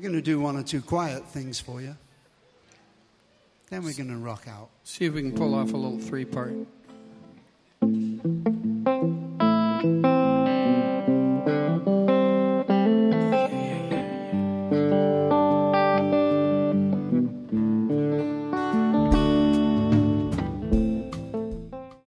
going to do one or two quiet things for you. Then we're going to rock out. See if we can pull off a little three-part.